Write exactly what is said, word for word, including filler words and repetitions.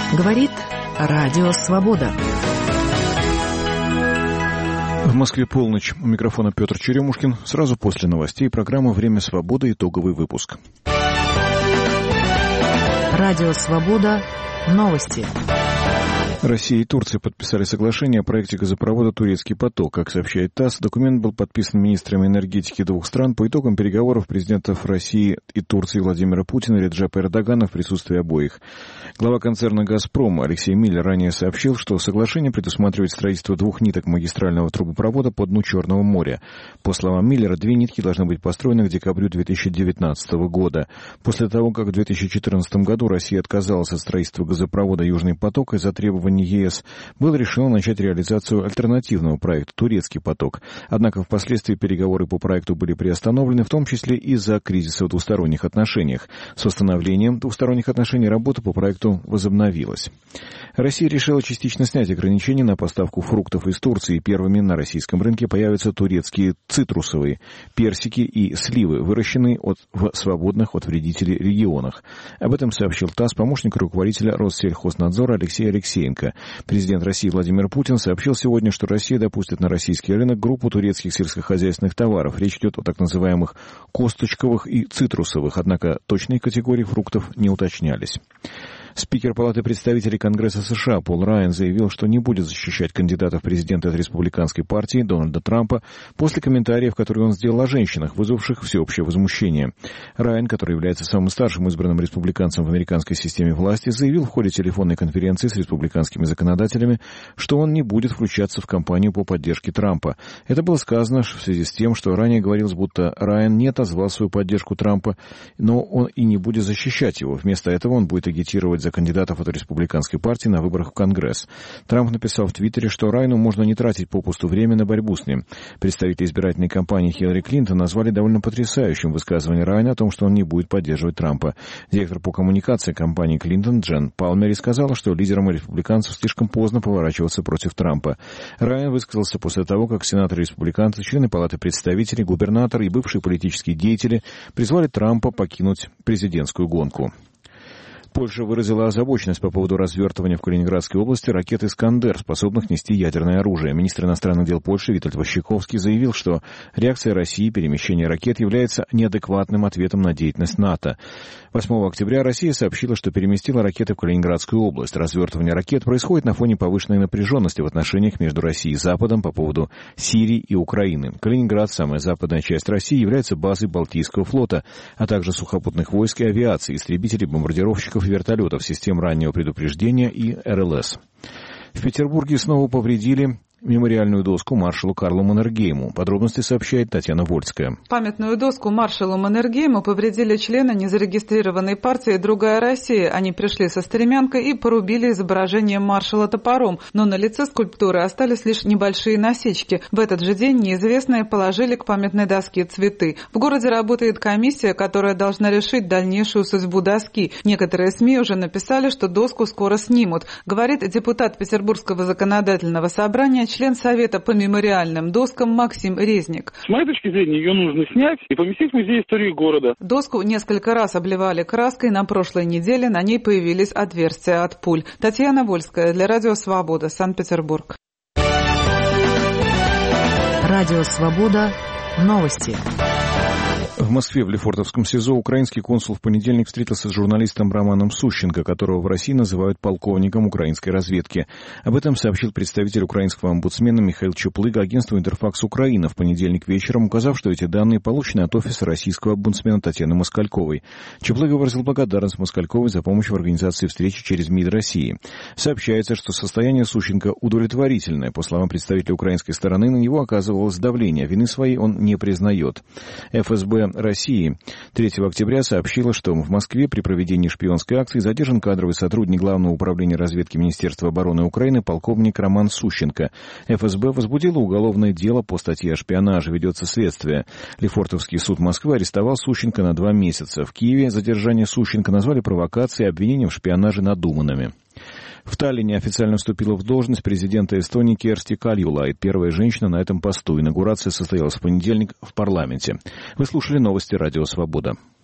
Говорит Радио Свобода. В Москве полночь. У микрофона Петр Черемушкин. Сразу после новостей программа «Время свободы». Итоговый выпуск. Радио Свобода. Новости. Россия и Турция подписали соглашение о проекте газопровода «Турецкий поток». Как сообщает ТАСС, документ был подписан министрами энергетики двух стран по итогам переговоров президентов России и Турции Владимира Путина и Реджепа Эрдогана в присутствии обоих. Глава концерна «Газпром» Алексей Миллер ранее сообщил, что соглашение предусматривает строительство двух ниток магистрального трубопровода по дну Черного моря. По словам Миллера, две нитки должны быть построены к декабрю две тысячи девятнадцатого года. После того, как в две тысячи четырнадцатом году Россия отказалась от строительства газопровода «Южный поток» из-за требований ЕС, было решено начать реализацию альтернативного проекта «Турецкий поток». Однако впоследствии переговоры по проекту были приостановлены, в том числе из-за кризиса в двусторонних отношениях. С восстановлением двусторонних отношений работа по проекту возобновилась. Россия решила частично снять ограничения на поставку фруктов из Турции. Первыми на российском рынке появятся турецкие цитрусовые, персики и сливы, выращенные от, в свободных от вредителей регионах. Об этом сообщил ТАСС помощник руководителя Россельхознадзора Алексей Алексеенко. Президент России Владимир Путин сообщил сегодня, что Россия допустит на российский рынок группу турецких сельскохозяйственных товаров. Речь идет о так называемых косточковых и цитрусовых, однако точные категории фруктов не уточнялись. Спикер Палаты представителей Конгресса США Пол Райан заявил, что не будет защищать кандидата в президенты от республиканской партии Дональда Трампа после комментариев, которые он сделал о женщинах, вызвавших всеобщее возмущение. Райан, который является самым старшим избранным республиканцем в американской системе власти, заявил в ходе телефонной конференции с республиканскими законодателями, что он не будет включаться в кампанию по поддержке Трампа. Это было сказано в связи с тем, что ранее говорилось, будто Райан не отозвал свою поддержку Трампа, но он и не будет защищать его. Вместо этого он будет агитировать за кандидатов от республиканской партии на выборах в Конгресс. Трамп написал в Твиттере, что Райану можно не тратить попусту время на борьбу с ним. Представители избирательной кампании Хиллари Клинтон назвали довольно потрясающим высказывание Райана о том, что он не будет поддерживать Трампа. Директор по коммуникации компании Клинтон Джен Палмери сказала, что лидерам республиканцев слишком поздно поворачиваться против Трампа. Райан высказался после того, как сенаторы-республиканцы, члены Палаты представителей, губернаторы и бывшие политические деятели призвали Трампа покинуть президентскую гонку. Польша выразила озабоченность по поводу развертывания в Калининградской области ракет «Искандер», способных нести ядерное оружие. Министр иностранных дел Польши Витольд Ващиковский заявил, что реакция России перемещение ракет является неадекватным ответом на деятельность НАТО. восьмого октября Россия сообщила, что переместила ракеты в Калининградскую область. Развертывание ракет происходит на фоне повышенной напряженности в отношениях между Россией и Западом по поводу Сирии и Украины. Калининград, самая западная часть России, является базой Балтийского флота, а также сухопутных войск и авиации, истребителей, бомбардировщиков и вертолетов, систем раннего предупреждения и эр эл эс. В Петербурге снова повредили мемориальную доску маршалу Карлу Маннергейму. Подробности сообщает Татьяна Вольская. Памятную доску маршалу Маннергейму повредили члены незарегистрированной партии «Другая Россия». Они пришли со стремянкой и порубили изображение маршала топором, но на лице скульптуры остались лишь небольшие насечки. В этот же день неизвестные положили к памятной доске цветы. В городе работает комиссия, которая должна решить дальнейшую судьбу доски. Некоторые СМИ уже написали, что доску скоро снимут. Говорит депутат Петербургского законодательного собрания, член Совета по мемориальным доскам Максим Резник. С моей точки зрения, ее нужно снять и поместить в музей истории города. Доску несколько раз обливали краской. На прошлой неделе на ней появились отверстия от пуль. Татьяна Вольская для Радио Свобода, Санкт-Петербург. Радио Свобода. Новости. В Москве в Лефортовском СИЗО украинский консул в понедельник встретился с журналистом Романом Сущенко, которого в России называют полковником украинской разведки. Об этом сообщил представитель украинского омбудсмена Михаил Чуплыга агентству «Интерфакс Украина» в понедельник вечером, указав, что эти данные получены от офиса российского омбудсмена Татьяны Москальковой. Чуплыга выразил благодарность Москальковой за помощь в организации встречи через МИД России. Сообщается, что состояние Сущенко удовлетворительное. По словам представителя украинской стороны, на него оказывалось давление. Вины своей он не признает. эф эс бэ России третьего октября сообщила, что в Москве при проведении шпионской акции задержан кадровый сотрудник Главного управления разведки Министерства обороны Украины полковник Роман Сущенко. эф эс бэ возбудила уголовное дело по статье о шпионаже. Ведется следствие. Лефортовский суд Москвы арестовал Сущенко на два месяца. В Киеве задержание Сущенко назвали провокацией и обвинением в шпионаже надуманными. В Таллине официально вступила в должность президента Эстонии Керсти Кальюлайд, первая женщина на этом посту. Инаугурация состоялась в понедельник в парламенте. Вы слушали новости Радио Свобода.